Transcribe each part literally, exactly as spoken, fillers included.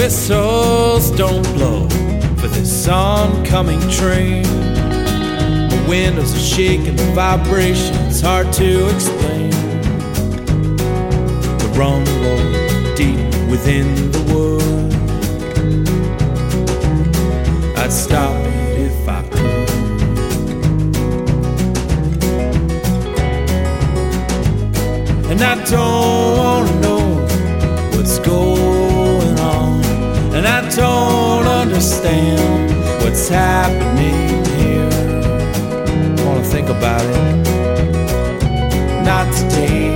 whistles don't blow for this oncoming train. The windows are shaking, the vibration's hard to explain. The rumble deep within the wood. I'd stop it if I could. And I don't wanna know what's going on, and I don't understand what's happening here. I wanna think about it, not today.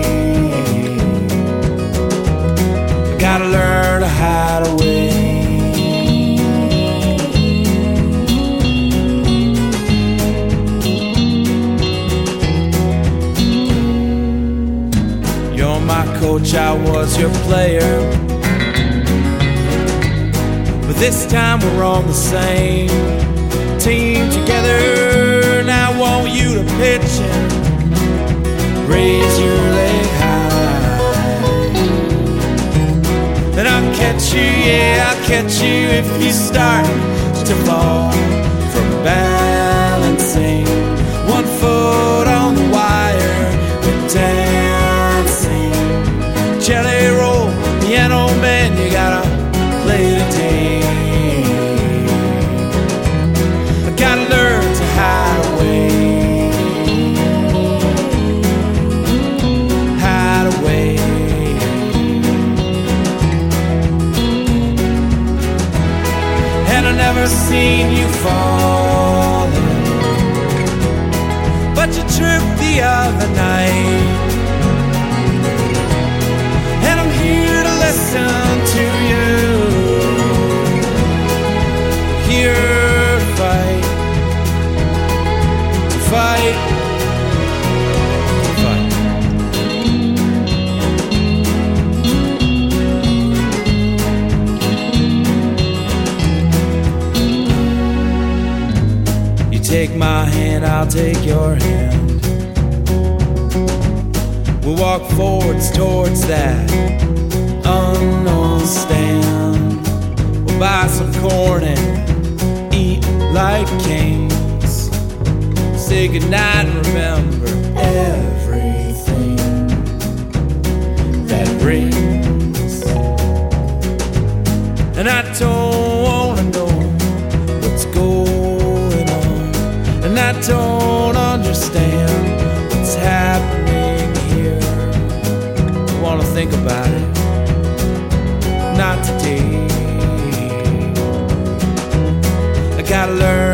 I gotta learn to hide away. You're my coach, I was your player, but this time we're on the same team together. And I want you to pitch and raise your leg high, and I'll catch you, yeah, I'll catch you if you start to fall from balancing. One foot on the wire, but dancing. Jelly roll, piano man, you gotta play the game. I gotta learn to hide away, hide away. And I never seen you falling, but you tripped the other night. And I'm here to listen to you, here to fight, to fight, to fight. You take my hand, I'll take your hand. We'll walk forwards towards that unknown stand. We'll buy some corn and eat like kings. Say goodnight and remember everything that brings. And I don't wanna know what's going on, and I don't understand what's happening here. I wanna think about it, not today. I gotta learn